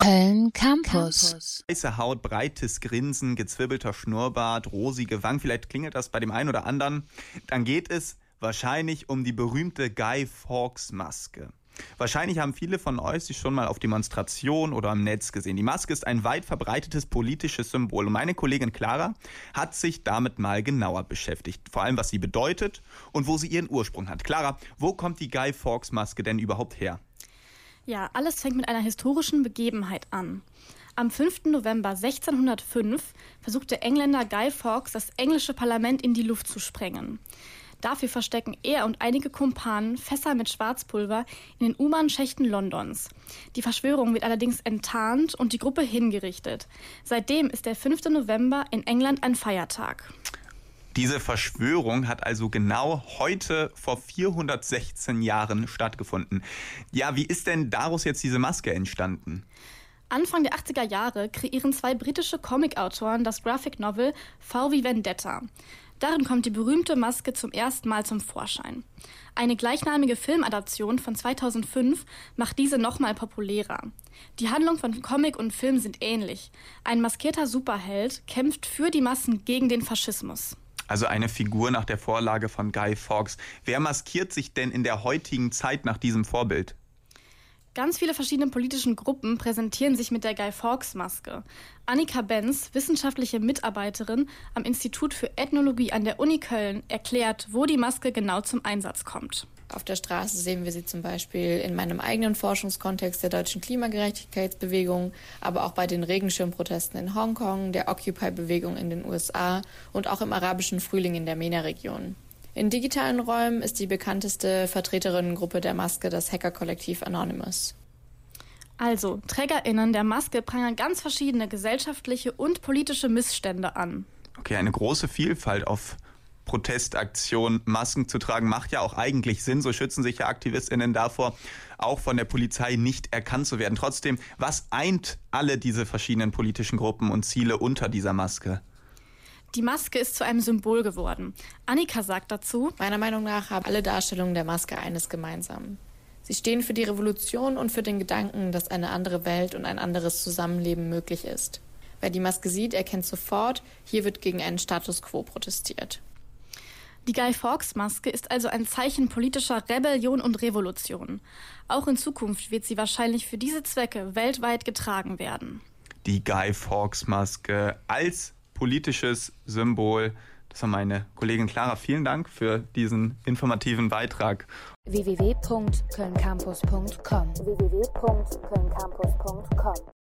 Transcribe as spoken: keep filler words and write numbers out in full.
Köln Campus. Weiße Haut, breites Grinsen, gezwirbelter Schnurrbart, rosige Wangen, vielleicht klingelt das bei dem einen oder anderen. Dann geht es wahrscheinlich um die berühmte Guy Fawkes Maske. Wahrscheinlich haben viele von euch sie schon mal auf Demonstrationen oder im Netz gesehen. Die Maske ist ein weit verbreitetes politisches Symbol. Und meine Kollegin Clara hat sich damit mal genauer beschäftigt. Vor allem, was sie bedeutet und wo sie ihren Ursprung hat. Clara, wo kommt die Guy Fawkes Maske denn überhaupt her? Ja, alles fängt mit einer historischen Begebenheit an. Am fünften November sechzehnhundertfünf versucht der Engländer Guy Fawkes, das englische Parlament in die Luft zu sprengen. Dafür verstecken er und einige Kumpanen Fässer mit Schwarzpulver in den U-Bahn-Schächten Londons. Die Verschwörung wird allerdings enttarnt und die Gruppe hingerichtet. Seitdem ist der fünfte November in England ein Feiertag. Diese Verschwörung hat also genau heute vor vierhundertsechzehn Jahren stattgefunden. Ja, wie ist denn daraus jetzt diese Maske entstanden? Anfang der achtziger Jahre kreieren zwei britische Comicautoren das Graphic Novel V wie Vendetta. Darin kommt die berühmte Maske zum ersten Mal zum Vorschein. Eine gleichnamige Filmadaption von zweitausendfünf macht diese nochmal populärer. Die Handlung von Comic und Film sind ähnlich. Ein maskierter Superheld kämpft für die Massen gegen den Faschismus. Also eine Figur nach der Vorlage von Guy Fawkes. Wer maskiert sich denn in der heutigen Zeit nach diesem Vorbild? Ganz viele verschiedene politische Gruppen präsentieren sich mit der Guy Fawkes Maske. Annika Benz, wissenschaftliche Mitarbeiterin am Institut für Ethnologie an der Uni Köln, erklärt, wo die Maske genau zum Einsatz kommt. Auf der Straße sehen wir sie zum Beispiel in meinem eigenen Forschungskontext der deutschen Klimagerechtigkeitsbewegung, aber auch bei den Regenschirmprotesten in Hongkong, der Occupy-Bewegung in den U S A und auch im arabischen Frühling in der MENA-Region. In digitalen Räumen ist die bekannteste Vertreterinnengruppe der Maske das Hackerkollektiv Anonymous. Also, TrägerInnen der Maske prangern ganz verschiedene gesellschaftliche und politische Missstände an. Okay, eine große Vielfalt auf Protestaktionen, Masken zu tragen, macht ja auch eigentlich Sinn. So schützen sich ja AktivistInnen davor, auch von der Polizei nicht erkannt zu werden. Trotzdem, was eint alle diese verschiedenen politischen Gruppen und Ziele unter dieser Maske? Die Maske ist zu einem Symbol geworden. Annika sagt dazu: Meiner Meinung nach haben alle Darstellungen der Maske eines gemeinsam. Sie stehen für die Revolution und für den Gedanken, dass eine andere Welt und ein anderes Zusammenleben möglich ist. Wer die Maske sieht, erkennt sofort, hier wird gegen einen Status quo protestiert. Die Guy Fawkes Maske ist also ein Zeichen politischer Rebellion und Revolution. Auch in Zukunft wird sie wahrscheinlich für diese Zwecke weltweit getragen werden. Die Guy Fawkes Maske als politisches Symbol. Das war meine Kollegin Clara. Vielen Dank für diesen informativen Beitrag. w w w punkt köln campus punkt com w w w punkt köln campus punkt com